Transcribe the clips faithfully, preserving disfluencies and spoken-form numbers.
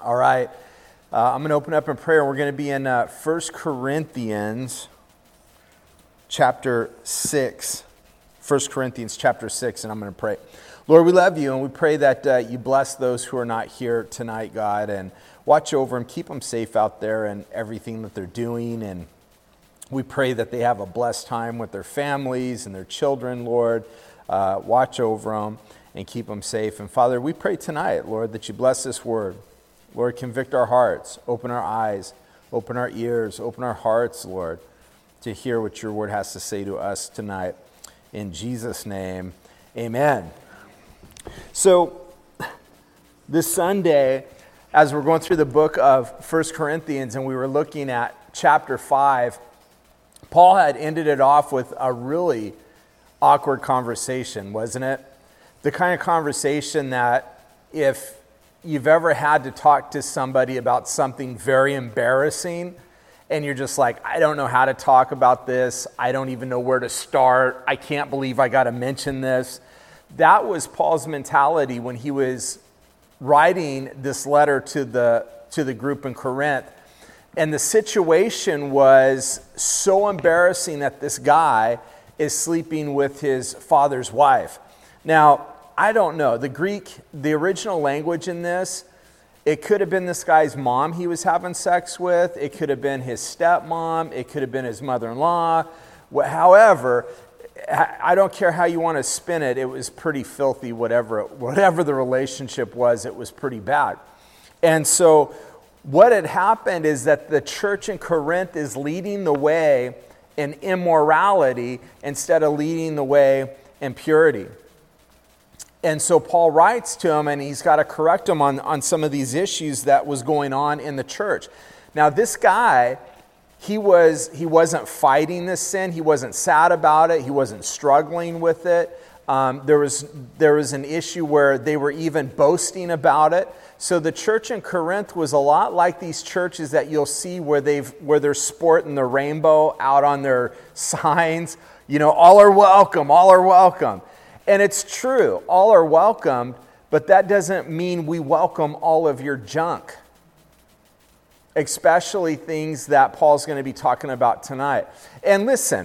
All right, uh, I'm going to open up in prayer. We're going to be in uh, First Corinthians chapter six. First Corinthians chapter six, and I'm going to pray. Lord, we love you, and we pray that uh, you bless those who are not here tonight, God, and watch over them, keep them safe out there and everything that they're doing, and we pray that they have a blessed time with their families and their children, Lord. Uh, watch over them and keep them safe. And Father, we pray tonight, Lord, that you bless this word. Lord, convict our hearts, open our eyes, open our ears, open our hearts, Lord, to hear what your word has to say to us tonight. In Jesus' name, amen. So, this Sunday, as we're going through the book of First Corinthians and we were looking at chapter five, Paul had ended it off with a really awkward conversation, wasn't it? The kind of conversation that if you've ever had to talk to somebody about something very embarrassing and you're just like, I don't know how to talk about this. I don't even know where to start. I can't believe I got to mention this. That was Paul's mentality when he was writing this letter to the to the group in Corinth. And the situation was so embarrassing that this guy is sleeping with his father's wife. Now, I don't know. The Greek, the original language in this, it could have been this guy's mom he was having sex with. It could have been his stepmom. It could have been his mother-in-law. However, I don't care how you want to spin it. It was pretty filthy, whatever, whatever the relationship was, it was pretty bad. And so what had happened is that the church in Corinth is leading the way in immorality instead of leading the way in purity. And so Paul writes to him, and he's got to correct him on, on some of these issues that was going on in the church. Now, this guy, he, was, he wasn't fighting this sin. He wasn't sad about it. He wasn't struggling with it. Um, there was, there was an issue where they were even boasting about it. So the church in Corinth was a lot like these churches that you'll see where they've where they're sporting the rainbow out on their signs. You know, all are welcome, all are welcome. And it's true, all are welcomed, but that doesn't mean we welcome all of your junk. Especially things that Paul's going to be talking about tonight. And listen,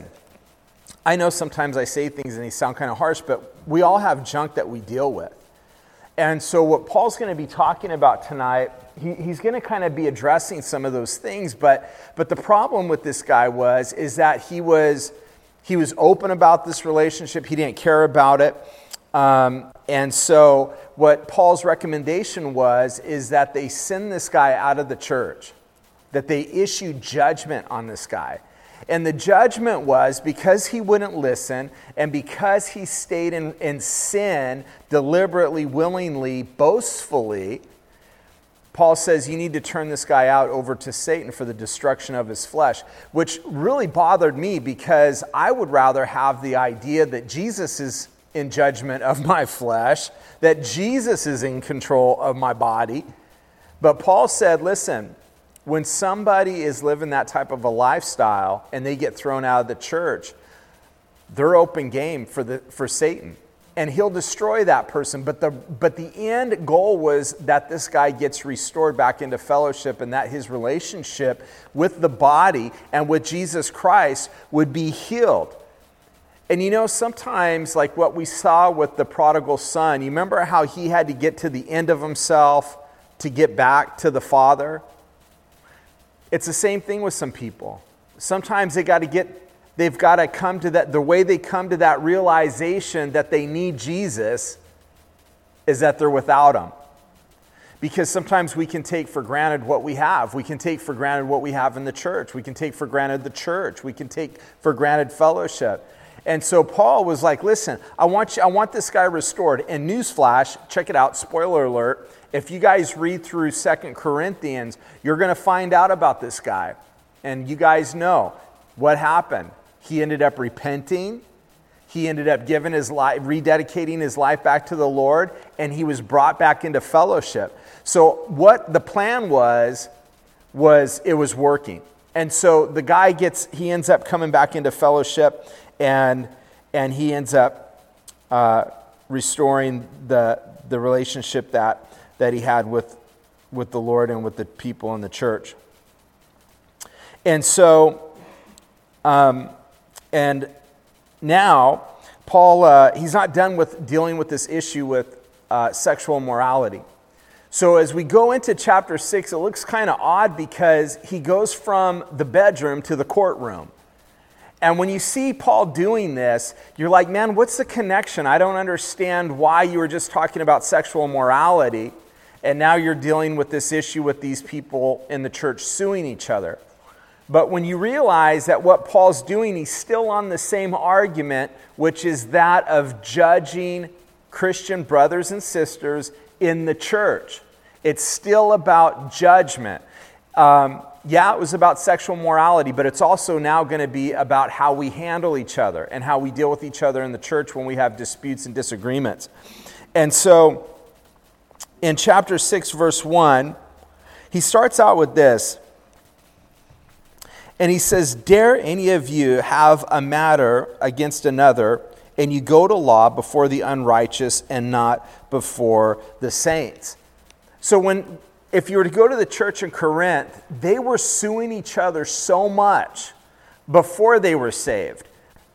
I know sometimes I say things and they sound kind of harsh, but we all have junk that we deal with. And so what Paul's going to be talking about tonight, he, he's going to kind of be addressing some of those things. But but the problem with this guy was is that he was he was open about this relationship. He didn't care about it. Um, and so what Paul's recommendation was is that they send this guy out of the church, that they issue judgment on this guy. And the judgment was because he wouldn't listen and because he stayed in, in sin deliberately, willingly, boastfully, Paul says you need to turn this guy out over to Satan for the destruction of his flesh, which really bothered me because I would rather have the idea that Jesus is in judgment of my flesh, that Jesus is in control of my body. But Paul said, listen, when somebody is living that type of a lifestyle and they get thrown out of the church, they're open game for the for Satan. And he'll destroy that person. But the but the end goal was that this guy gets restored back into fellowship and that his relationship with the body and with Jesus Christ would be healed. And you know, sometimes like what we saw with the prodigal son, you remember how he had to get to the end of himself to get back to the Father? It's the same thing with some people. Sometimes they got to get, they've got to come to that, the way they come to that realization that they need Jesus is that they're without him. Because sometimes we can take for granted what we have. We can take for granted what we have in the church. We can take for granted the church. We can take for granted fellowship. And so Paul was like, listen, I want you, I want this guy restored. And newsflash, check it out, spoiler alert, if you guys read through Second Corinthians, you're going to find out about this guy. And you guys know what happened. He ended up repenting. He ended up giving his life, rededicating his life back to the Lord, and he was brought back into fellowship. So what the plan was, was it was working. And so the guy gets, he ends up coming back into fellowship, and and he ends up uh, restoring the the relationship that that he had with with the Lord and with the people in the church. And so, um, and now, Paul, uh, he's not done with dealing with this issue with uh, sexual morality. So as we go into chapter six, it looks kind of odd because he goes from the bedroom to the courtroom. And when you see Paul doing this, you're like, man, what's the connection? I don't understand why you were just talking about sexual morality, and now you're dealing with this issue with these people in the church suing each other. But when you realize that what Paul's doing, he's still on the same argument, which is that of judging Christian brothers and sisters in the church. It's still about judgment. Um, yeah, it was about sexual morality, but it's also now going to be about how we handle each other and how we deal with each other in the church when we have disputes and disagreements. And so, in chapter six, verse one, he starts out with this. And he says, dare any of you have a matter against another, and you go to law before the unrighteous and not before the saints. So when, if you were to go to the church in Corinth, they were suing each other so much before they were saved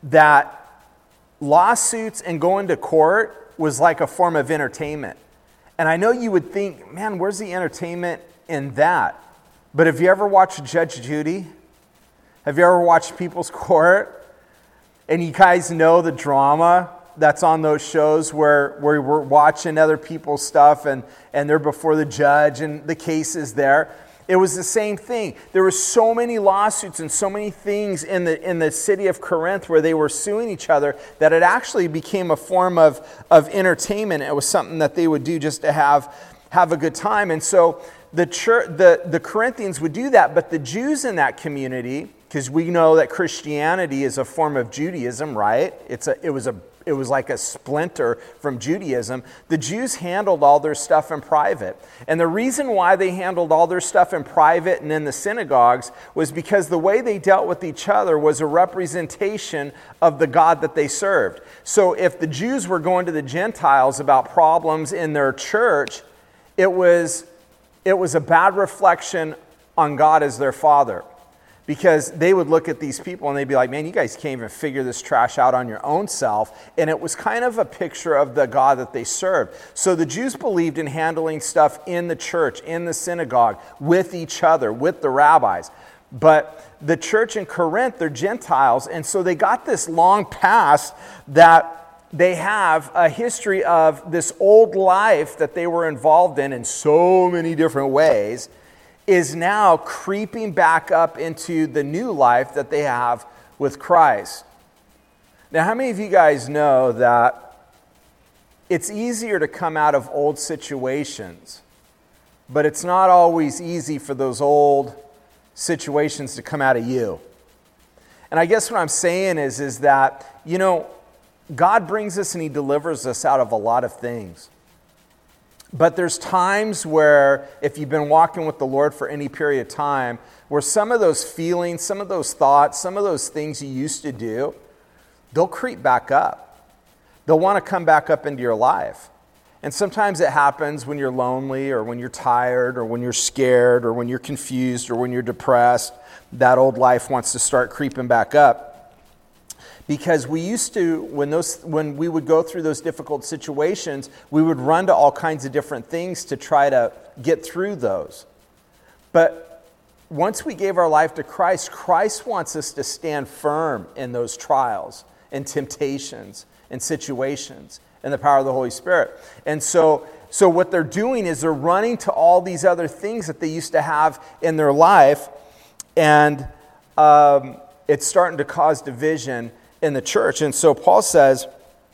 that lawsuits and going to court was like a form of entertainment. And I know you would think, man, where's the entertainment in that? But have you ever watched Judge Judy? Have you ever watched People's Court? And you guys know the drama that's on those shows where, where we're watching other people's stuff and, and they're before the judge and the case is there. It was the same thing. There were so many lawsuits and so many things in the in the city of Corinth where they were suing each other that it actually became a form of, of entertainment. It was something that they would do just to have, have a good time. And so the church, the, the Corinthians would do that, but the Jews in that community, because we know that Christianity is a form of Judaism, right? It's a, it was a, it was like a splinter from Judaism. The Jews handled all their stuff in private. And the reason why they handled all their stuff in private and in the synagogues was because the way they dealt with each other was a representation of the God that they served. So if the Jews were going to the Gentiles about problems in their church, it was, it was a bad reflection on God as their Father. Because they would look at these people and they'd be like, man, you guys can't even figure this trash out on your own self. And it was kind of a picture of the God that they served. So the Jews believed in handling stuff in the church, in the synagogue, with each other, with the rabbis. But the church in Corinth, they're Gentiles. And so they got this long past that they have a history of this old life that they were involved in in so many different ways is now creeping back up into the new life that they have with Christ. Now, how many of you guys know that it's easier to come out of old situations, but it's not always easy for those old situations to come out of you? And I guess what I'm saying is, is that, you know, God brings us and He delivers us out of a lot of things. But there's times where, if you've been walking with the Lord for any period of time, where some of those feelings, some of those thoughts, some of those things you used to do, they'll creep back up. They'll want to come back up into your life. And sometimes it happens when you're lonely or when you're tired or when you're scared or when you're confused or when you're depressed. That old life wants to start creeping back up. Because we used to, when those, when we would go through those difficult situations, we would run to all kinds of different things to try to get through those. But once we gave our life to Christ, Christ wants us to stand firm in those trials and temptations and situations in the power of the Holy Spirit. And so, so what they're doing is they're running to all these other things that they used to have in their life, and um, it's starting to cause division in the church. And so Paul says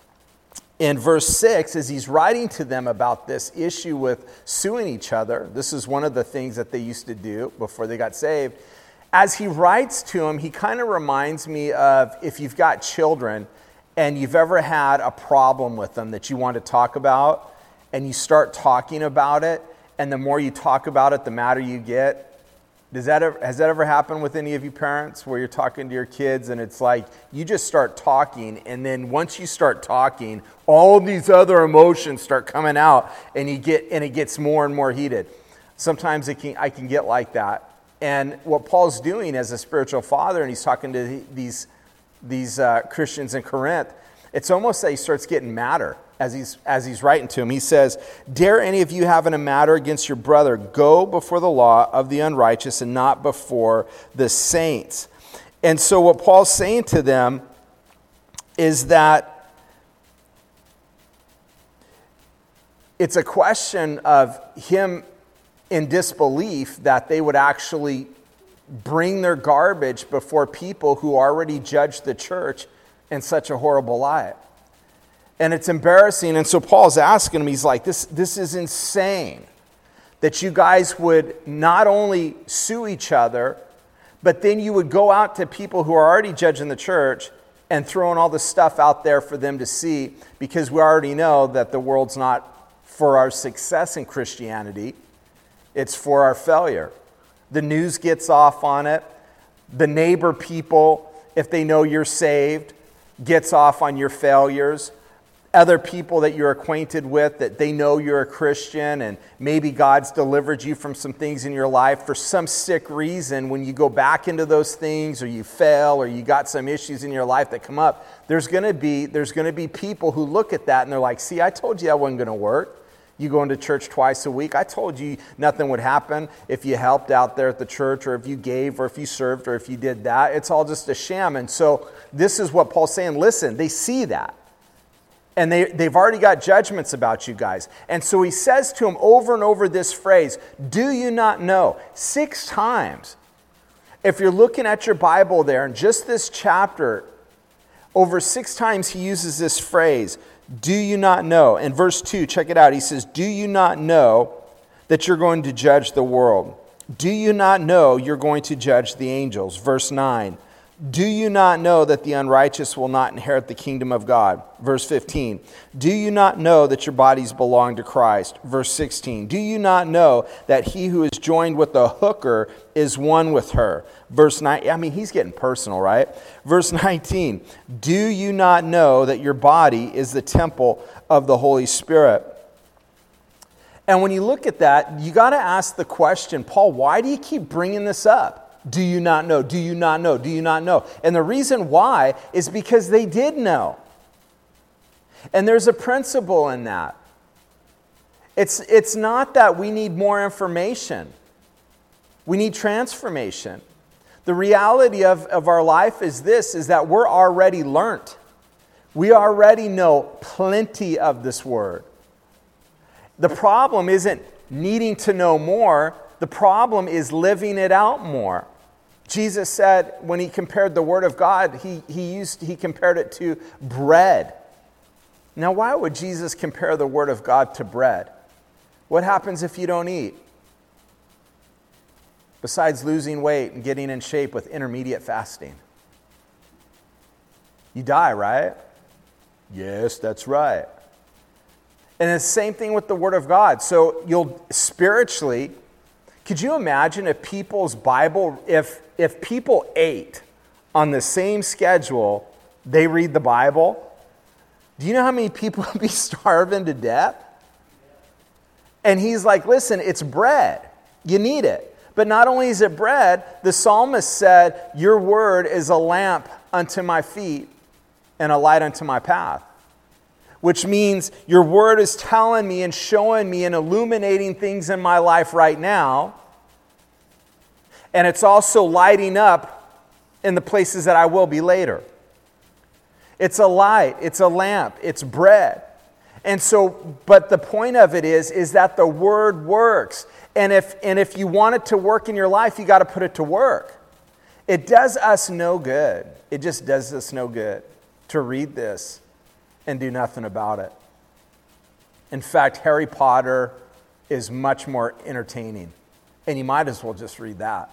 in verse six, as he's writing to them about this issue with suing each other, this is one of the things that they used to do before they got saved. As he writes to them, he kind of reminds me of if you've got children and you've ever had a problem with them that you want to talk about, and you start talking about it, and the more you talk about it, the madder you get. Does that ever, has that ever happened with any of you parents where you're talking to your kids and it's like you just start talking, and then once you start talking, all these other emotions start coming out and you get and it gets more and more heated? Sometimes it can, I can get like that. And what Paul's doing as a spiritual father, and he's talking to these, these uh, Christians in Corinth, it's almost that he starts getting madder as he's, as he's writing to him. He says, dare any of you having a matter against your brother go before the law of the unrighteous and not before the saints. And so what Paul's saying to them is that it's a question of him in disbelief that they would actually bring their garbage before people who already judged the church in such a horrible light. And it's embarrassing. And so Paul's asking him, he's like, this, this is insane that you guys would not only sue each other, but then you would go out to people who are already judging the church and throwing all this stuff out there for them to see, because we already know that the world's not for our success in Christianity. It's for our failure. The news gets off on it. The neighbor people, if they know you're saved, gets off on your failures. Other people that you're acquainted with, that they know you're a Christian and maybe God's delivered you from some things in your life. For some sick reason, when you go back into those things or you fail or you got some issues in your life that come up, there's going to be there's going to be people who look at that and they're like, see, I told you that wasn't going to work. You go into church twice a week. I told you nothing would happen if you helped out there at the church or if you gave or if you served or if you did that. It's all just a sham. And so this is what Paul's saying. Listen, they see that. And they, they've already got judgments about you guys. And so he says to them over and over this phrase, do you not know? Six times. If you're looking at your Bible there, in just this chapter, over six times he uses this phrase, do you not know? In verse two, check it out. He says, do you not know that you're going to judge the world? Do you not know you're going to judge the angels? Verse nine, do you not know that the unrighteous will not inherit the kingdom of God? Verse fifteen, do you not know that your bodies belong to Christ? Verse sixteen, do you not know that he who is joined with a hooker is one with her? Verse nine, I mean, he's getting personal, right? Verse nineteen, do you not know that your body is the temple of the Holy Spirit? And when you look at that, you got to ask the question, Paul, why do you keep bringing this up? Do you not know? Do you not know? Do you not know? And the reason why is because they did know. And there's a principle in that. It's, it's not that we need more information. We need transformation. The reality of, of our life is this, is that we're already learnt. We already know plenty of this word. The problem isn't needing to know more. The problem is living it out more. Jesus said when he compared the word of God, he, he, used, he compared it to bread. Now, why would Jesus compare the word of God to bread? What happens if you don't eat? Besides losing weight and getting in shape with intermediate fasting. You die, right? Yes, that's right. And it's the same thing with the Word of God. So you'll spiritually, could you imagine if people's Bible, if if people ate on the same schedule they read the Bible? Do you know how many people would be starving to death? And he's like, listen, it's bread. You need it. But not only is it bread, the psalmist said, your word is a lamp unto my feet and a light unto my path. Which means your word is telling me and showing me and illuminating things in my life right now. And it's also lighting up in the places that I will be later. It's a light, it's a lamp, it's bread. And so, but the point of it is, is that the word works. And if, and if you want it to work in your life, you got to put it to work. It does us no good. It just does us no good to read this and do nothing about it. In fact, Harry Potter is much more entertaining. And you might as well just read that.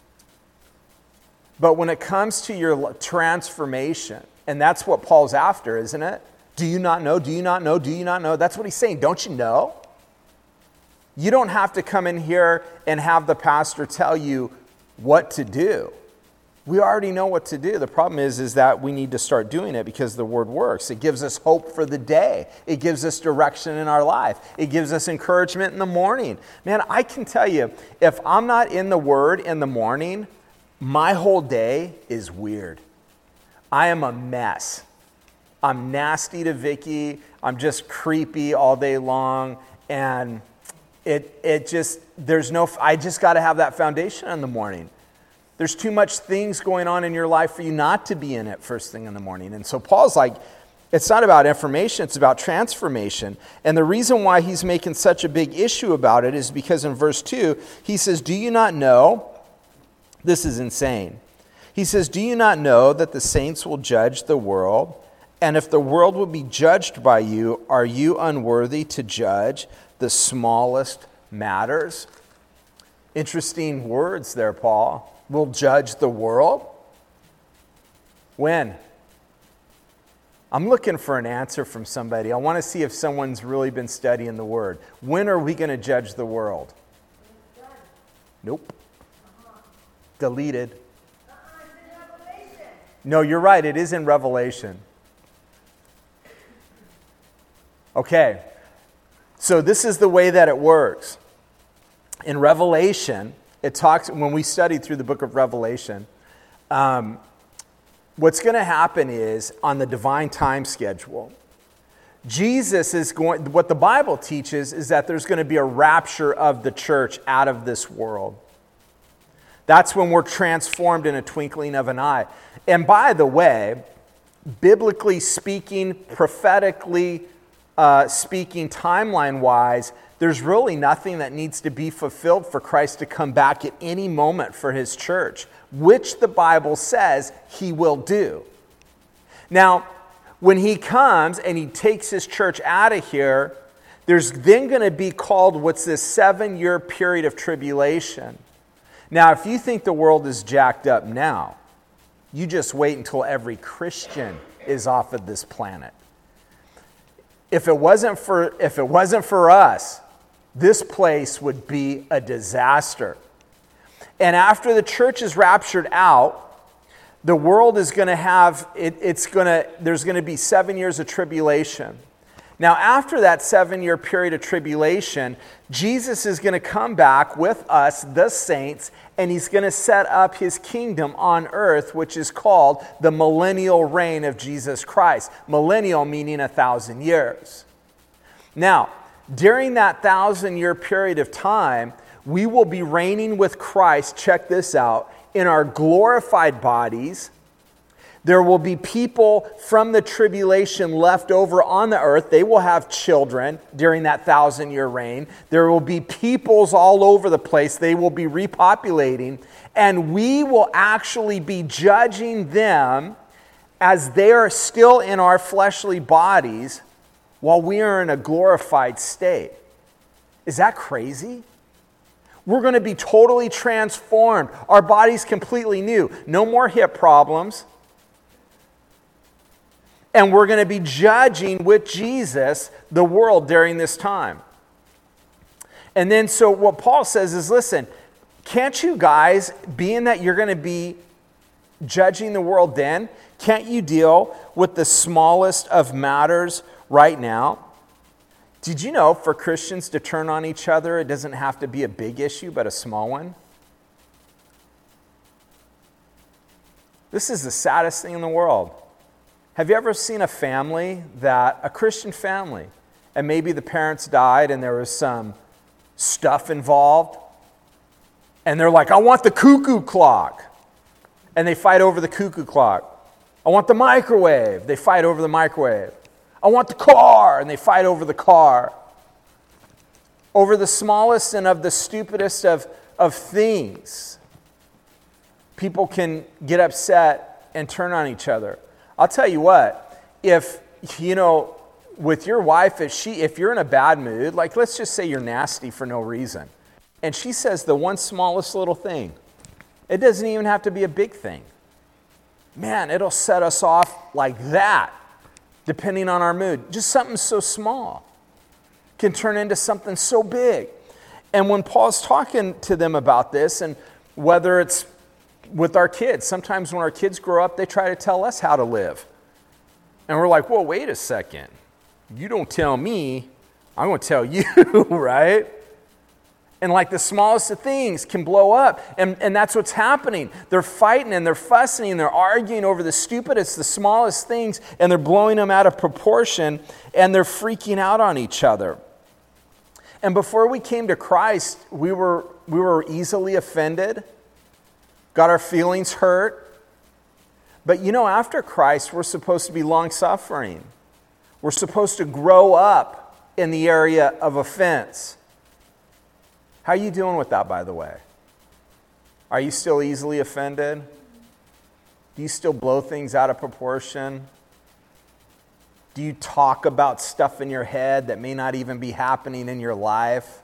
But when it comes to your transformation, and that's what Paul's after, isn't it? Do you not know? Do you not know? Do you not know? That's what he's saying. Don't you know? You don't have to come in here and have the pastor tell you what to do. We already know what to do. The problem is, is that we need to start doing it because the word works. It gives us hope for the day. It gives us direction in our life. It gives us encouragement in the morning. Man, I can tell you, if I'm not in the word in the morning, my whole day is weird. I am a mess. I'm nasty to Vicky. I'm just creepy all day long. And it it just, there's no, I just got to have that foundation in the morning. There's too much things going on in your life for you not to be in it first thing in the morning. And so Paul's like, it's not about information, it's about transformation. And the reason why he's making such a big issue about it is because in verse two, he says, do you not know? This is insane. He says, do you not know that the saints will judge the world? And if the world will be judged by you, are you unworthy to judge the smallest matters? Interesting words there, Paul. Will judge the world? When? I'm looking for an answer from somebody. I want to see if someone's really been studying the word. When are we going to judge the world? Nope. Uh-huh. Deleted. Uh-uh, it's in Revelation. No, you're right. It is in Revelation. Okay. So this is the way that it works. In Revelation, it talks, when we studied through the book of Revelation, um, what's going to happen is on the divine time schedule, Jesus is going, what the Bible teaches is that there's going to be a rapture of the church out of this world. That's when we're transformed in a twinkling of an eye. And by the way, biblically speaking, prophetically uh, speaking, timeline-wise, there's really nothing that needs to be fulfilled for Christ to come back at any moment for his church, which the Bible says he will do. Now, when he comes and he takes his church out of here, there's then going to be called what's this seven-year period of tribulation. Now, if you think the world is jacked up now, you just wait until every Christian is off of this planet. If it wasn't for, if it wasn't for us, this place would be a disaster. And after the church is raptured out, the world is going to have, it, it's going to, there's going to be seven years of tribulation. Now, after that seven-year period of tribulation, Jesus is going to come back with us, the saints, and he's going to set up his kingdom on earth, which is called the millennial reign of Jesus Christ. Millennial meaning a thousand years. Now, during that thousand-year period of time, we will be reigning with Christ, check this out, in our glorified bodies. There will be people from the tribulation left over on the earth. They will have children during that thousand-year reign. There will be peoples all over the place. They will be repopulating. And we will actually be judging them as they are still in our fleshly bodies while we are in a glorified state. Is that crazy? We're going to be totally transformed. Our body's completely new. No more hip problems. And we're going to be judging with Jesus the world during this time. And then so what Paul says is, listen, can't you guys, being that you're going to be judging the world then, can't you deal with the smallest of matters right now? Did you know for Christians to turn on each other, it doesn't have to be a big issue, but a small one? This is the saddest thing in the world. Have you ever seen a family that, a Christian family, and maybe the parents died and there was some stuff involved, and they're like, I want the cuckoo clock, and they fight over the cuckoo clock. I want the microwave, they fight over the microwave. I want the car, and they fight over the car. Over the smallest and of the stupidest of, of things, people can get upset and turn on each other. I'll tell you what, if, you know, with your wife, if she, if you're in a bad mood, like let's just say you're nasty for no reason, and she says the one smallest little thing, it doesn't even have to be a big thing. Man, it'll set us off like that, depending on our mood. Just something so small can turn into something so big. And when Paul's talking to them about this, and whether it's with our kids. Sometimes when our kids grow up, they try to tell us how to live. And we're like, whoa, wait a second. You don't tell me, I'm going to tell you, right? And like the smallest of things can blow up. And, and that's what's happening. They're fighting and they're fussing and they're arguing over the stupidest, the smallest things, and they're blowing them out of proportion, and they're freaking out on each other. And before we came to Christ, we were, we were easily offended, got our feelings hurt. But you know, after Christ, we're supposed to be long-suffering. We're supposed to grow up in the area of offense. How are you doing with that, by the way? Are you still easily offended? Do you still blow things out of proportion? Do you talk about stuff in your head that may not even be happening in your life?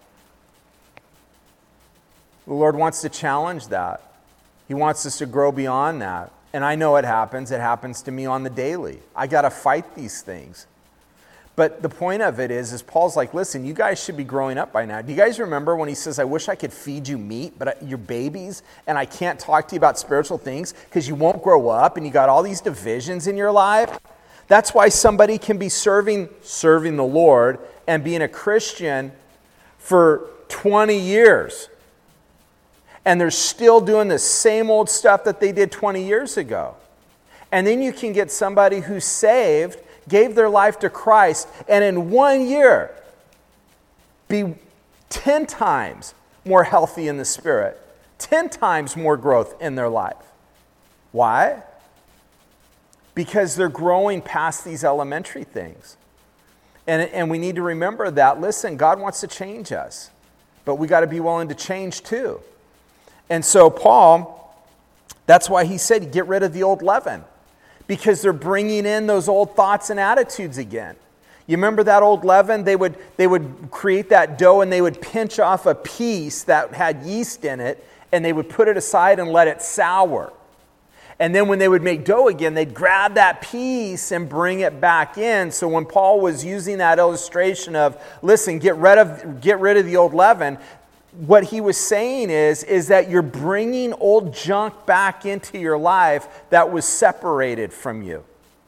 The Lord wants to challenge that. He wants us to grow beyond that. And I know it happens. It happens to me on the daily. I got to fight these things. But the point of it is, is Paul's like, listen, you guys should be growing up by now. Do you guys remember when he says, I wish I could feed you meat, but you're babies, and I can't talk to you about spiritual things because you won't grow up, and you got all these divisions in your life? That's why somebody can be serving, serving the Lord and being a Christian for twenty years. And they're still doing the same old stuff that they did twenty years ago. And then you can get somebody who's saved, gave their life to Christ, and in one year be ten times more healthy in the Spirit, ten times more growth in their life. Why? Because they're growing past these elementary things. And, and we need to remember that, listen, God wants to change us, but we got to be willing to change too. And so Paul, that's why he said, get rid of the old leaven, because they're bringing in those old thoughts and attitudes again. You remember that old leaven? They would, they would create that dough and they would pinch off a piece that had yeast in it, and they would put it aside and let it sour. And then when they would make dough again, they'd grab that piece and bring it back in. So when Paul was using that illustration of, listen, get rid of, get rid of the old leaven, what he was saying is, is that you're bringing old junk back into your life that was separated from you.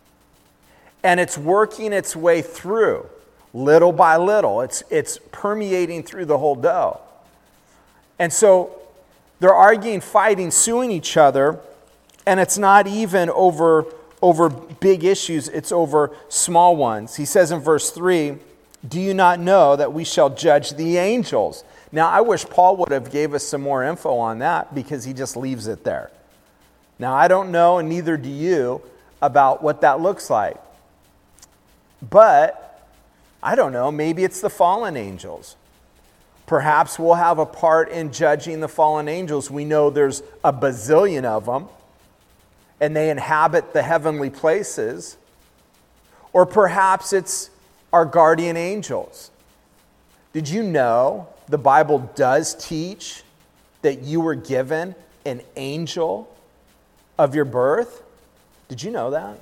And it's working its way through, little by little. It's, it's permeating through the whole dough. And so they're arguing, fighting, suing each other, and it's not even over, over big issues, it's over small ones. He says in verse three, do you not know that we shall judge the angels? Now, I wish Paul would have gave us some more info on that, because he just leaves it there. Now, I don't know, and neither do you, about what that looks like. But, I don't know, maybe it's the fallen angels. Perhaps we'll have a part in judging the fallen angels. We know there's a bazillion of them, and they inhabit the heavenly places. Or perhaps it's our guardian angels. Did you know the Bible does teach that you were given an angel of your birth? Did you know that?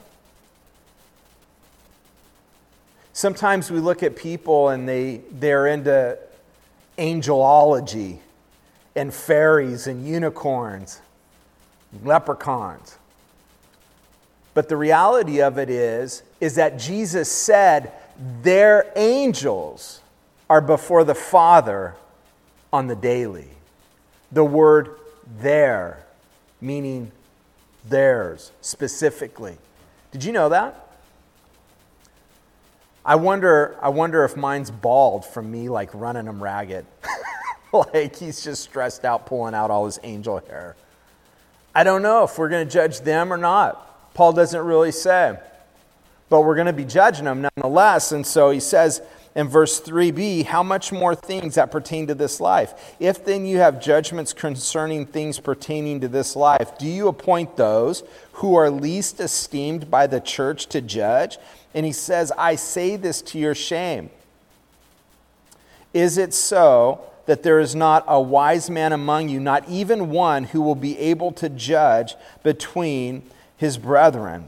Sometimes we look at people and they, they're into angelology and fairies and unicorns, leprechauns. But the reality of it is, is that Jesus said their angels are before the Father on the daily. The word their, meaning theirs, specifically. Did you know that? I wonder, I wonder if mine's bald from me like running him ragged. Like he's just stressed out pulling out all his angel hair. I don't know if we're going to judge them or not. Paul doesn't really say. But we're going to be judging them nonetheless. And so he says in verse three b, how much more things that pertain to this life? If then you have judgments concerning things pertaining to this life, do you appoint those who are least esteemed by the church to judge? And he says, I say this to your shame. Is it so that there is not a wise man among you, not even one who will be able to judge between his brethren?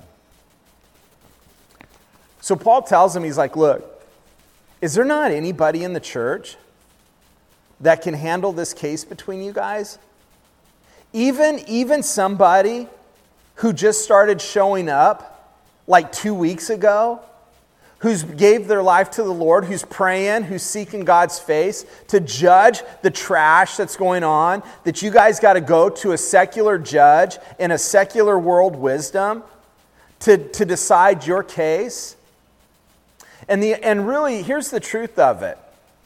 So Paul tells him, he's like, look, is there not anybody in the church that can handle this case between you guys? Even, even somebody who just started showing up like two weeks ago, who's gave their life to the Lord, who's praying, who's seeking God's face, to judge the trash that's going on, that you guys got to go to a secular judge in a secular world wisdom to, to decide your case. And, the, and really, here's the truth of it.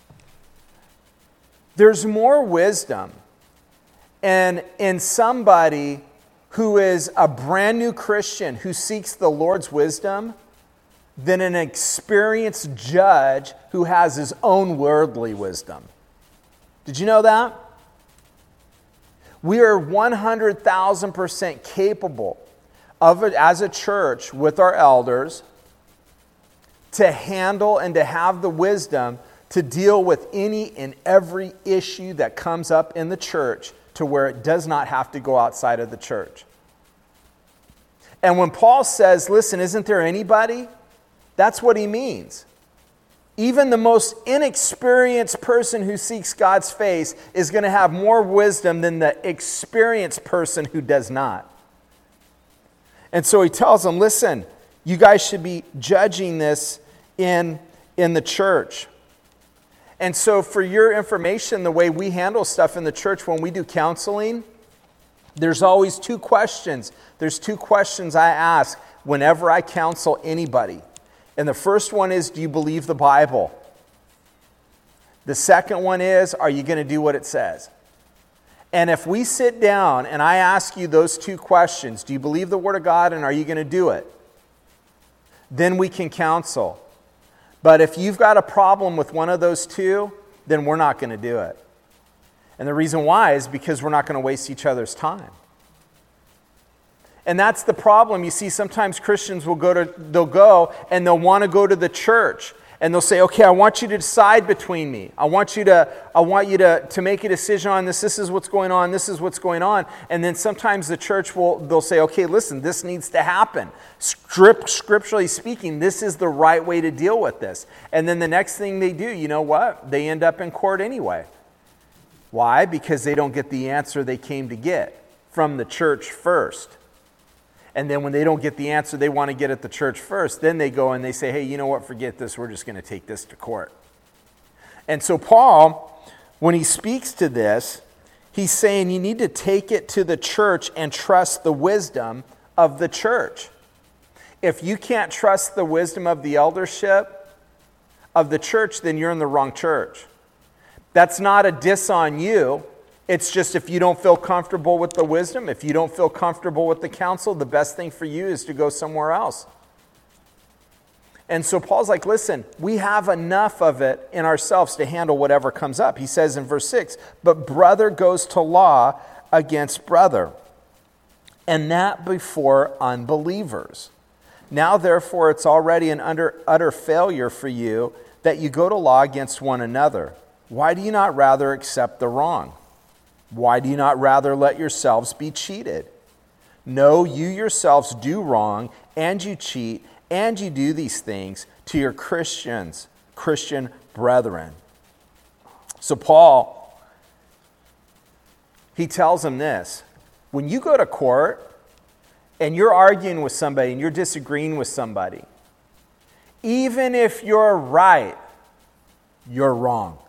There's more wisdom in, in somebody who is a brand new Christian who seeks the Lord's wisdom than an experienced judge who has his own worldly wisdom. Did you know that? We are one hundred thousand percent capable of it as a church with our elders to handle and to have the wisdom to deal with any and every issue that comes up in the church to where it does not have to go outside of the church. And when Paul says, listen, isn't there anybody? That's what he means. Even the most inexperienced person who seeks God's face is going to have more wisdom than the experienced person who does not. And so he tells them, listen, you guys should be judging this in, in the church. And so for your information, the way we handle stuff in the church when we do counseling, there's always two questions. There's two questions I ask whenever I counsel anybody. And the first one is, do you believe the Bible? The second one is, are you going to do what it says? And if we sit down and I ask you those two questions, do you believe the Word of God and are you going to do it? Then we can counsel. But if you've got a problem with one of those two, then we're not going to do it. And the reason why is because we're not going to waste each other's time. And that's the problem. You see, sometimes Christians will go to, they'll go and they'll want to go to the church. And they'll say, okay, I want you to decide between me. I want you to, I want you to, to make a decision on this. This is what's going on. This is what's going on. And then sometimes the church will, they'll say, okay, listen, this needs to happen. Script, scripturally speaking, this is the right way to deal with this. And then the next thing they do, you know what? They end up in court anyway. Why? Because they don't get the answer they came to get from the church first. And then when they don't get the answer they want to get at the church first, then they go and they say, hey, you know what, forget this. We're just going to take this to court. And so Paul, when he speaks to this, he's saying you need to take it to the church and trust the wisdom of the church. If you can't trust the wisdom of the eldership of the church, then you're in the wrong church. That's not a diss on you. It's just if you don't feel comfortable with the wisdom, if you don't feel comfortable with the counsel, the best thing for you is to go somewhere else. And so Paul's like, listen, we have enough of it in ourselves to handle whatever comes up. He says in verse six, but brother goes to law against brother, and that before unbelievers. Now, therefore, it's already an utter, utter failure for you that you go to law against one another. Why do you not rather accept the wrong? Why do you not rather let yourselves be cheated? No, you yourselves do wrong, and you cheat, and you do these things to your Christians, Christian brethren. So Paul, he tells them this. When you go to court and you're arguing with somebody and you're disagreeing with somebody, even if you're right, you're wrong.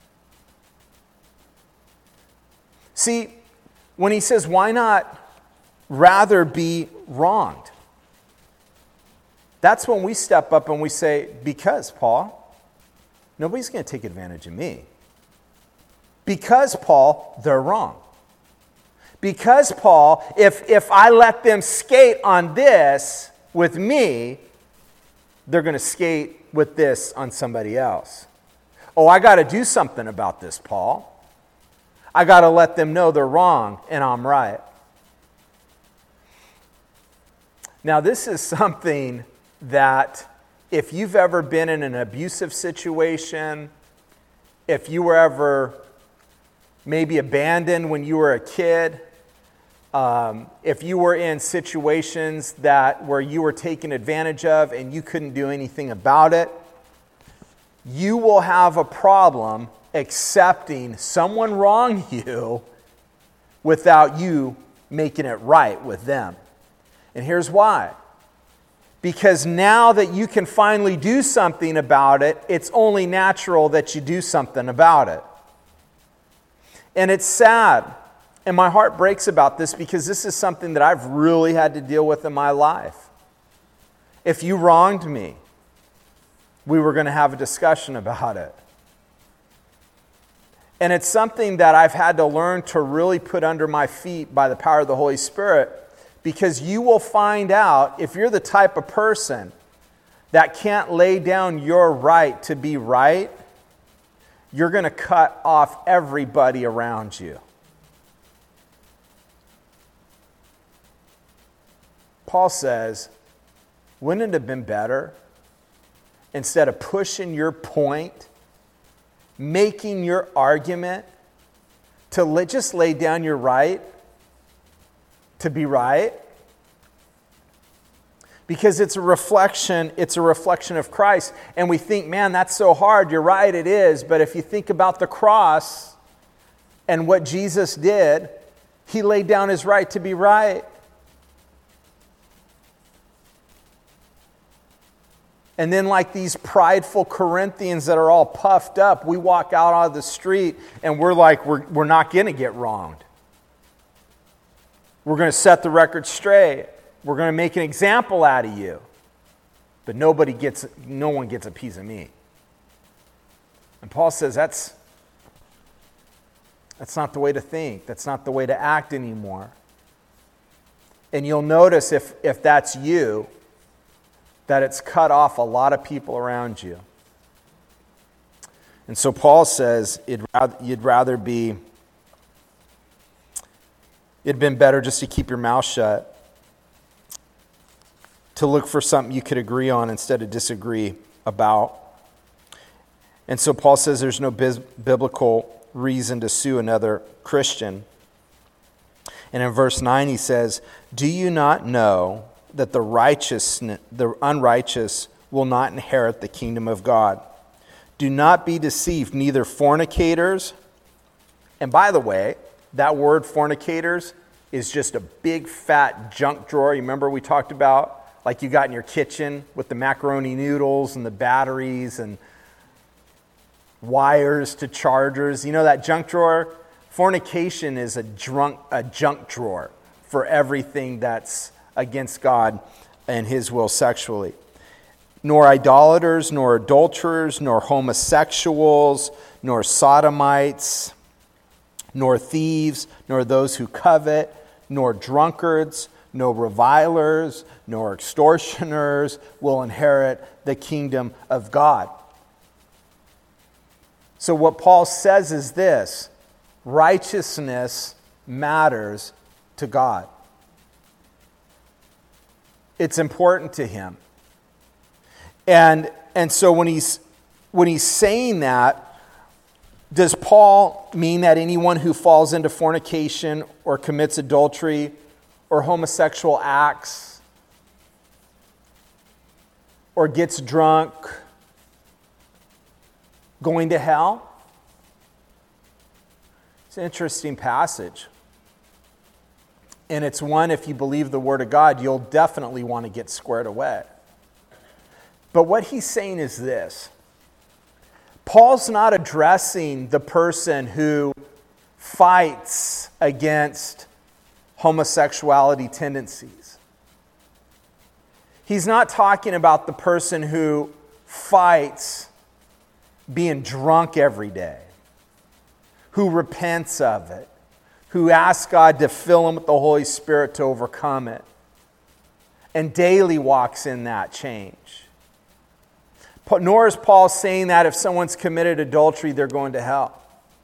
See, when he says, why not rather be wronged? That's when we step up and we say, because, Paul, nobody's going to take advantage of me. Because, Paul, they're wrong. Because, Paul, if, if I let them skate on this with me, they're going to skate with this on somebody else. Oh, I got to do something about this, Paul. I got to let them know they're wrong and I'm right. Now, this is something that if you've ever been in an abusive situation, if you were ever maybe abandoned when you were a kid, um, if you were in situations that where you were taken advantage of and you couldn't do anything about it, you will have a problem accepting someone wronged you without you making it right with them. And here's why. Because now that you can finally do something about it, it's only natural that you do something about it. And it's sad. And my heart breaks about this because this is something that I've really had to deal with in my life. If you wronged me, we were going to have a discussion about it. And it's something that I've had to learn to really put under my feet by the power of the Holy Spirit, because you will find out, if you're the type of person that can't lay down your right to be right, you're going to cut off everybody around you. Paul says, wouldn't it have been better, instead of pushing your point, making your argument, to let, just lay down your right to be right? Because it's a reflection, it's a reflection of Christ. And we think, man, that's so hard. You're right, it is. But if you think about the cross and what Jesus did, he laid down his right to be right. And then, like these prideful Corinthians that are all puffed up, we walk out on the street and we're like, we're, we're not going to get wronged. We're going to set the record straight. We're going to make an example out of you. But nobody gets, no one gets a piece of me. And Paul says that's, that's not the way to think. That's not the way to act anymore. And you'll notice if, if that's you, that it's cut off a lot of people around you. And so Paul says it'd rather, you'd rather be, it'd been better just to keep your mouth shut, to look for something you could agree on instead of disagree about. And so Paul says there's no bis- biblical reason to sue another Christian. And in verse nine he says, do you not know that the righteous, the unrighteous will not inherit the kingdom of God? Do not be deceived, neither fornicators. And by the way, that word fornicators is just a big fat junk drawer. You remember we talked about, like you got in your kitchen with the macaroni noodles and the batteries and wires to chargers. You know that junk drawer? Fornication is a drunk, a junk drawer for everything that's against God and his will sexually. Nor idolaters, nor adulterers, nor homosexuals, nor sodomites, nor thieves, nor those who covet, nor drunkards, nor revilers, nor extortioners will inherit the kingdom of God. So what Paul says is this: righteousness matters to God. It's important to him. And, and so when he's, when he's saying that, does Paul mean that anyone who falls into fornication or commits adultery or homosexual acts or gets drunk going to hell? It's an interesting passage. And it's one, if you believe the Word of God, you'll definitely want to get squared away. But what he's saying is this. Paul's not addressing the person who fights against homosexuality tendencies. He's not talking about the person who fights being drunk every day, who repents of it, who asks God to fill him with the Holy Spirit to overcome it, and daily walks in that change. Nor is Paul saying that if someone's committed adultery, they're going to hell.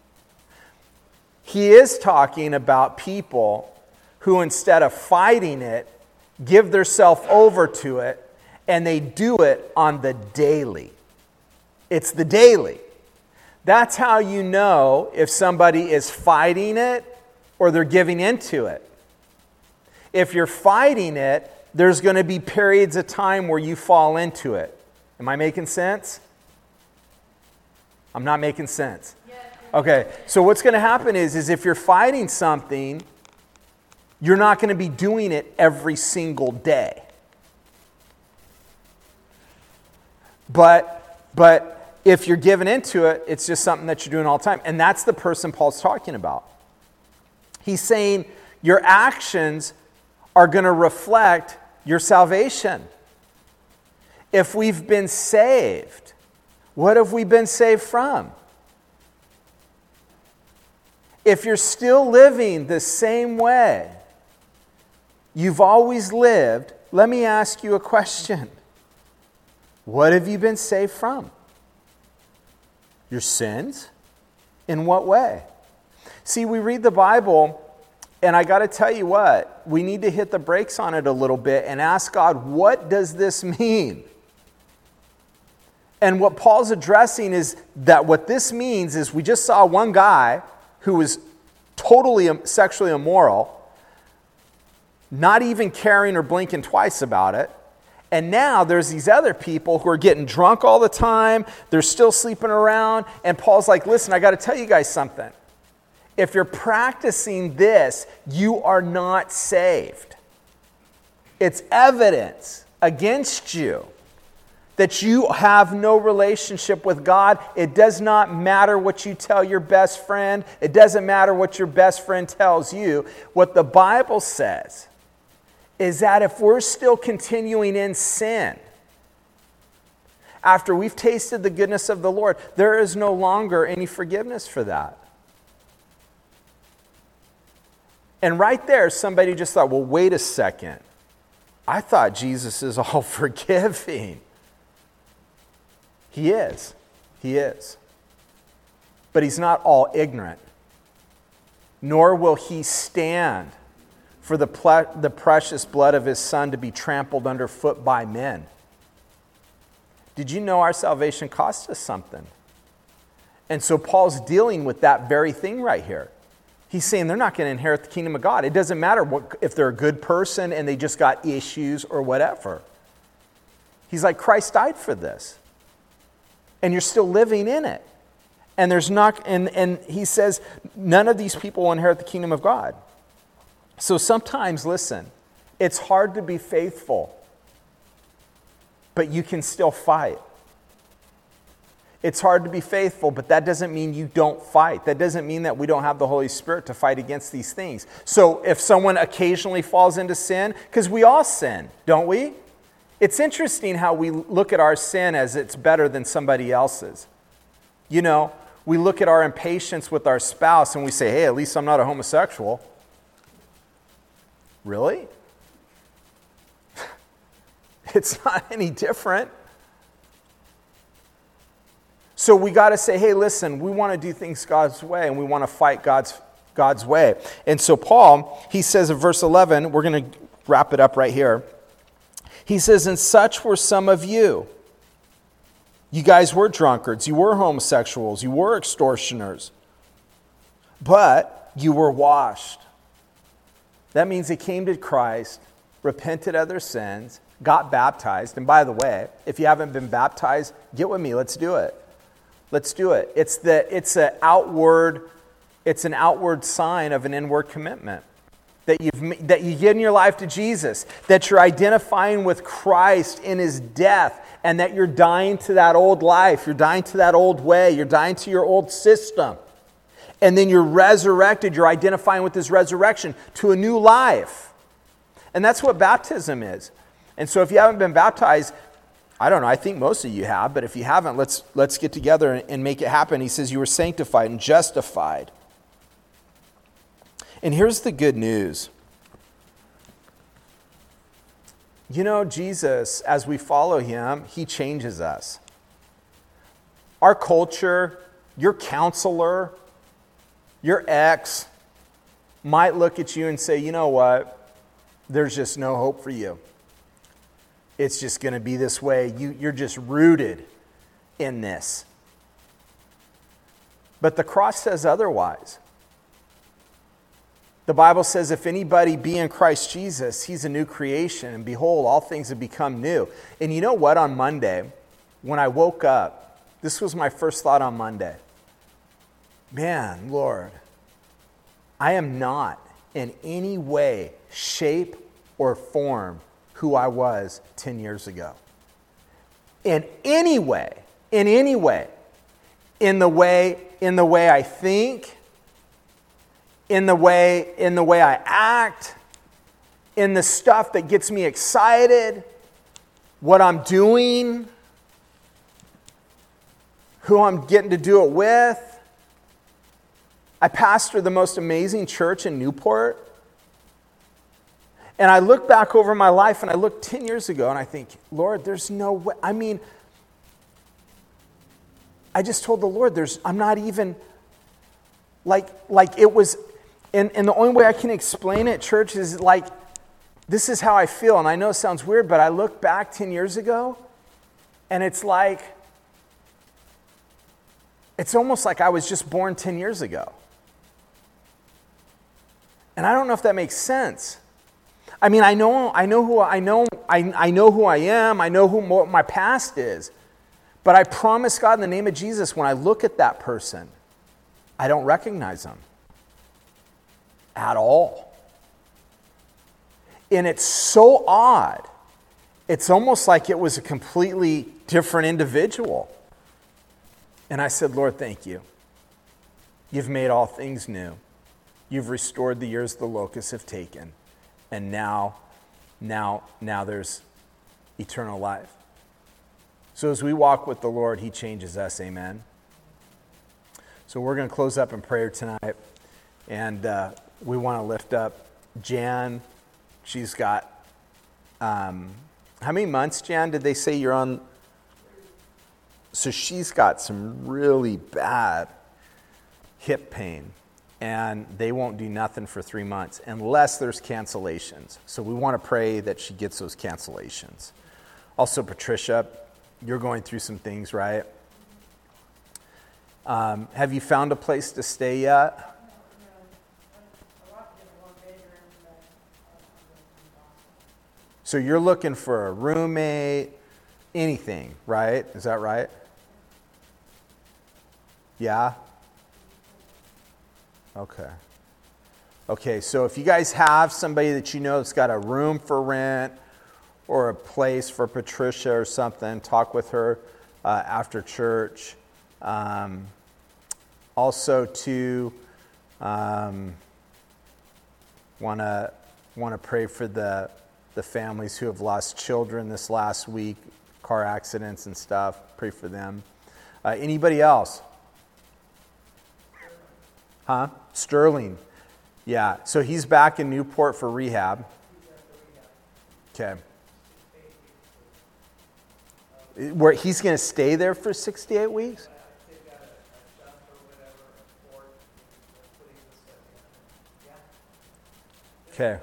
He is talking about people who, instead of fighting it, give themselves over to it, and they do it on the daily. It's the daily. That's how you know if somebody is fighting it or they're giving into it. If you're fighting it, there's going to be periods of time where you fall into it. Am I making sense? I'm not making sense. Okay, so what's going to happen is, is if you're fighting something, you're not going to be doing it every single day. But, but if you're giving into it, it's just something that you're doing all the time. And that's the person Paul's talking about. He's saying your actions are going to reflect your salvation. If we've been saved, what have we been saved from? If you're still living the same way you've always lived, let me ask you a question. What have you been saved from? Your sins? In what way? See, we read the Bible, and I got to tell you what, we need to hit the brakes on it a little bit and ask God, what does this mean? And what Paul's addressing is that what this means is we just saw one guy who was totally sexually immoral, not even caring or blinking twice about it. And now there's these other people who are getting drunk all the time. They're still sleeping around. And Paul's like, listen, I got to tell you guys something. If you're practicing this, you are not saved. It's evidence against you that you have no relationship with God. It does not matter what you tell your best friend. It doesn't matter what your best friend tells you. What the Bible says is that if we're still continuing in sin, after we've tasted the goodness of the Lord, there is no longer any forgiveness for that. And right there, somebody just thought, well, wait a second. I thought Jesus is all forgiving. He is. He is. But he's not all ignorant. Nor will he stand for the, ple- the precious blood of his Son to be trampled underfoot by men. Did you know our salvation cost us something? And so Paul's dealing with that very thing right here. He's saying they're not going to inherit the kingdom of God. It doesn't matter what, if they're a good person and they just got issues or whatever. He's like, Christ died for this. And you're still living in it. And there's not, and, and he says, none of these people will inherit the kingdom of God. So sometimes, listen, it's hard to be faithful, but you can still fight. It's hard to be faithful, but that doesn't mean you don't fight. That doesn't mean that we don't have the Holy Spirit to fight against these things. So if someone occasionally falls into sin, because we all sin, don't we? It's interesting how we look at our sin as it's better than somebody else's. You know, we look at our impatience with our spouse and we say, hey, at least I'm not a homosexual. Really? It's not any different. So we got to say, hey, listen, we want to do things God's way and we want to fight God's, God's way. And so Paul, he says in verse eleven, we're going to wrap it up right here. He says, and such were some of you. You guys were drunkards, you were homosexuals, you were extortioners, but you were washed. That means they came to Christ, repented of their sins, got baptized. And by the way, if you haven't been baptized, get with me, let's do it. Let's do it. It's the it's an outward, it's an outward sign of an inward commitment. That you've that you give your life to Jesus, that you're identifying with Christ in his death, and that you're dying to that old life, you're dying to that old way, you're dying to your old system. And then you're resurrected, you're identifying with his resurrection to a new life. And that's what baptism is. And so if you haven't been baptized, I don't know, I think most of you have, but if you haven't, let's let's get together and, and make it happen. He says you were sanctified and justified. And here's the good news. You know, Jesus, as we follow him, he changes us. Our culture, your counselor, your ex might look at you and say, you know what? There's just no hope for you. It's just going to be this way. You, you're just rooted in this. But the cross says otherwise. The Bible says, if anybody be in Christ Jesus, he's a new creation. And behold, all things have become new. And you know what? On Monday, when I woke up, this was my first thought on Monday. man, Lord, I am not in any way, shape, or form who I was ten years ago. In any way, in any way, in the way, in the way I think, in the way, in the way I act, in the stuff that gets me excited, what I'm doing, who I'm getting to do it with. I pastor the most amazing church in Newport. And I look back over my life and I look ten years ago and I think, Lord, there's no way. I mean, I just told the Lord, there's, I'm not even, like, like it was, and, and the only way I can explain it, church, is like, this is how I feel. And I know it sounds weird, but I look back ten years ago and it's like, it's almost like I was just born ten years ago. And I don't know if that makes sense. I mean, I know, I know who I know, I, I know who I am. I know who what my past is. But I promise God in the name of Jesus, when I look at that person, I don't recognize them at all. And it's so odd. It's almost like it was a completely different individual. And I said, Lord, thank you. You've made all things new. You've restored the years the locusts have taken. And now, now, now there's eternal life. So as we walk with the Lord, he changes us, amen? So we're going to close up in prayer tonight. And uh, we want to lift up Jan. She's got, um, how many months, Jan, did they say you're on? So she's got some really bad hip pain. And they won't do nothing for three months unless there's cancellations. So we want to pray that she gets those cancellations. Also, Patricia, you're going through some things, right? Um, have you found a place to stay yet? So you're looking for a roommate, anything, right? Is that right? Yeah? Okay. Okay, so if you guys have somebody that you know that's got a room for rent or a place for Patricia or something, talk with her uh, after church. Um, also, to um, want to want to pray for the the families who have lost children this last week, car accidents and stuff. Pray for them. Uh, anybody else? Huh? Sterling. Yeah. So he's back in Newport for rehab. Okay. Where he's going to stay there for sixty-eight weeks? Okay.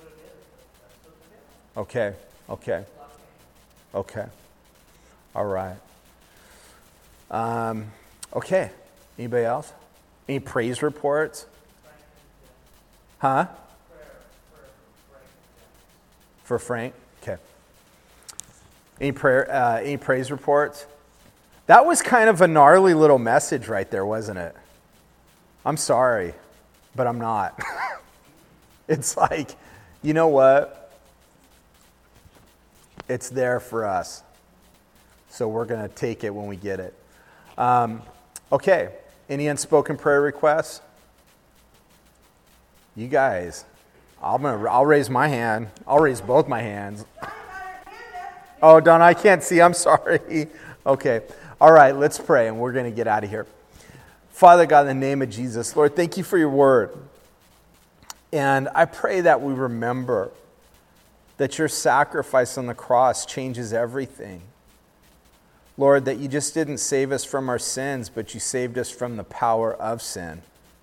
Okay. Okay. Okay. All right. Um, okay. Anybody else? Any praise reports? Huh? For Frank? Okay. Any prayer? Uh, any praise reports? That was kind of a gnarly little message right there, wasn't it? I'm sorry, but I'm not. It's like, you know what? It's there for us. So we're going to take it when we get it. Um, okay. Any unspoken prayer requests? You guys, I'm gonna, I'll raise my hand. I'll raise both my hands. Oh, Don, I can't see. I'm sorry. Okay. All right, let's pray, and we're going to get out of here. Father God, in the name of Jesus, Lord, thank you for your word. And I pray that we remember that your sacrifice on the cross changes everything. Lord, that you just didn't save us from our sins, but you saved us from the power of sin.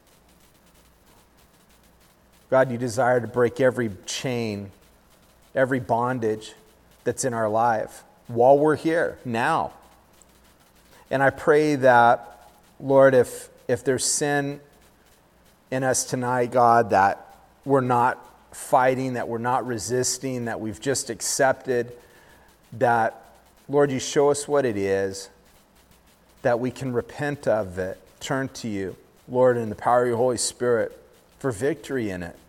God, you desire to break every chain, every bondage that's in our life while we're here, now. And I pray that, Lord, if, if there's sin in us tonight, God, that we're not fighting, that we're not resisting, that we've just accepted, that Lord, you show us what it is, that we can repent of it, turn to you, Lord, in the power of your Holy Spirit, for victory in it.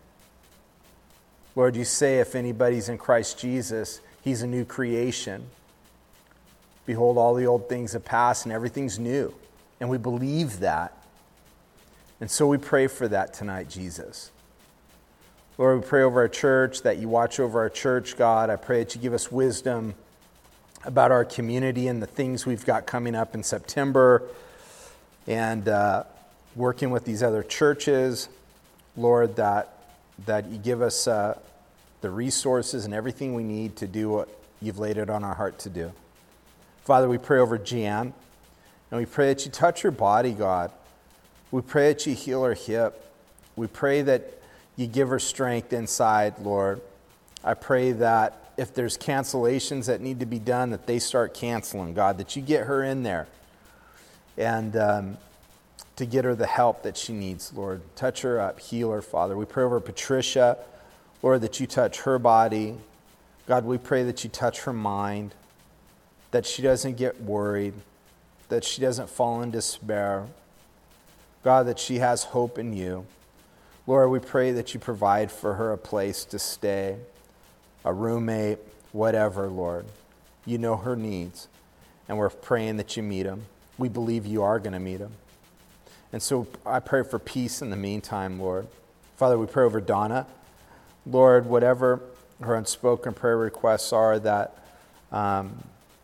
Lord, you say if anybody's in Christ Jesus, he's a new creation. Behold, all the old things have passed and everything's new. And we believe that. And so we pray for that tonight, Jesus. Lord, we pray over our church, that you watch over our church, God. I pray that you give us wisdom about our community and the things we've got coming up in September, and uh, working with these other churches. Lord, that that you give us uh, the resources and everything we need to do what you've laid it on our heart to do. Father, we pray over Jan, and we pray that you touch her body, God. We pray that you heal her hip. We pray that you give her strength inside, Lord. I pray that if there's cancellations that need to be done, that they start canceling, God, that you get her in there and um, to get her the help that she needs, Lord. Touch her up, heal her, Father. We pray over Patricia, Lord, that you touch her body. God, we pray that you touch her mind, that she doesn't get worried, that she doesn't fall in despair. God, that she has hope in you. Lord, we pray that you provide for her a place to stay, a roommate, whatever, Lord. You know her needs, and we're praying that you meet them. We believe you are going to meet them. And so I pray for peace in the meantime, Lord. Father, we pray over Donna. Lord, whatever her unspoken prayer requests are, that, um,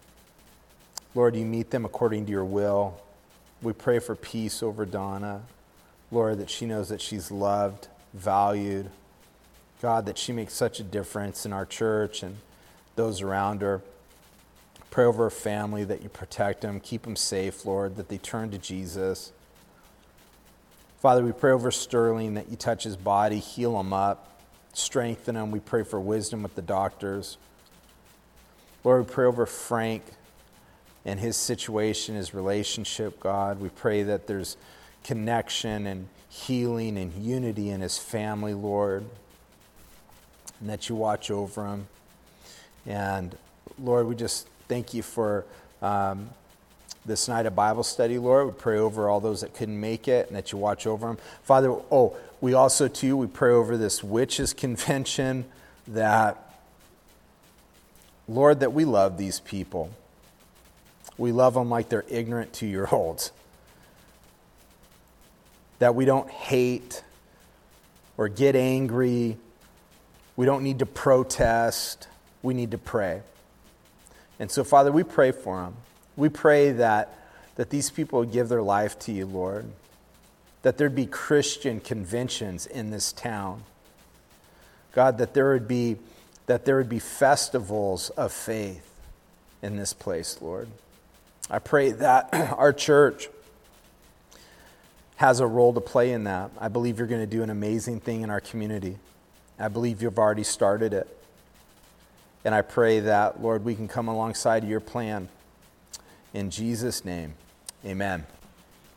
Lord, you meet them according to your will. We pray for peace over Donna. Lord, that she knows that she's loved, valued. God, that she makes such a difference in our church and those around her. Pray over her family, that you protect them, keep them safe, Lord, that they turn to Jesus. Father, we pray over Sterling, that you touch his body, heal him up, strengthen him. We pray for wisdom with the doctors. Lord, we pray over Frank and his situation, his relationship, God. We pray that there's connection and healing and unity in his family, Lord, and that you watch over him. And Lord, we just thank you for um, this night of Bible study, Lord. We pray over all those that couldn't make it, and that you watch over them. Father, oh, we also, too, we pray over this witches' convention, that, Lord, that we love these people. We love them like they're ignorant two-year-olds. That we don't hate or get angry. We don't need to protest. We need to pray. And so, Father, we pray for them. We pray that, that these people would give their life to you, Lord. That there'd be Christian conventions in this town. God, that there would be, that there would be festivals of faith in this place, Lord. I pray that our church has a role to play in that. I believe you're going to do an amazing thing in our community. I believe you've already started it. And I pray that, Lord, we can come alongside your plan. In Jesus' name, amen.